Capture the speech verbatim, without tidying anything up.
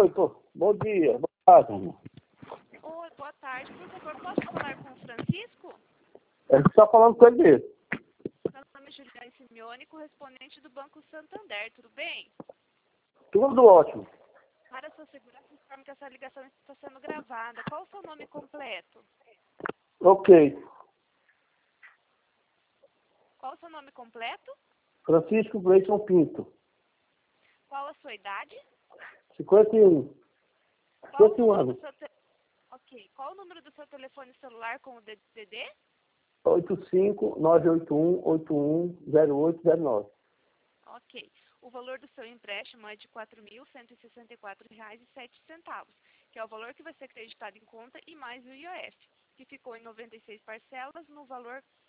Oi, pô. Bom dia. Boa tarde. Oi, boa tarde. Por favor, posso falar com o Francisco? É que você tá falando com ele mesmo. Meu nome é Juliane Simeone, correspondente do Banco Santander. Tudo bem? Tudo ótimo. Para sua segurança, informe que essa ligação está sendo gravada. Qual o seu nome completo? Ok. Qual o seu nome completo? Francisco Gleison Pinto. Qual a sua idade? cinquenta e um. Qual o cinquenta e um número anos. do seu te... Ok. Qual o número do seu telefone celular com o D D D? oito cinco nove oito um oito um zero oito zero nove. Ok. O valor do seu empréstimo é de quatro mil cento e sessenta e quatro reais e sete centavos, que é o valor que vai ser acreditado em conta e mais o I O F, que ficou em noventa e seis parcelas no valor